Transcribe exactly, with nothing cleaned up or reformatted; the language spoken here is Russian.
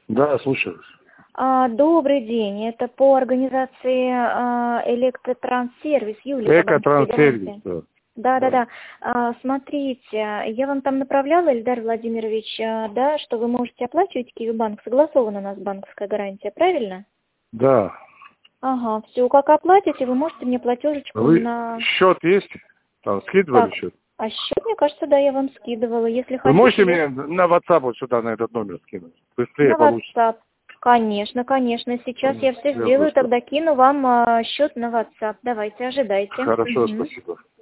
Да, слушаю. А, добрый день. Это по организации а, Электротранссервис. Юлия. Экотранссервис, да. Да, да, да. А, смотрите, я вам там направляла, Ильдар Владимирович, а, да, что вы можете оплачивать Киевбанк. Согласована у нас банковская гарантия, правильно? Да. Ага, все, как оплатите, вы можете мне платежечку Вы на... счет есть? Там скидывали Так, счет? а счет, мне кажется, да, я вам скидывала. Если Вы хотите... можете я- мне на WhatsApp вот сюда, на этот номер скинуть? Быстрее На получится. WhatsApp. Конечно, конечно. Сейчас я все Я сделаю, просто- тогда кину вам а, счет на WhatsApp. Давайте, ожидайте. Хорошо, Мгм. спасибо.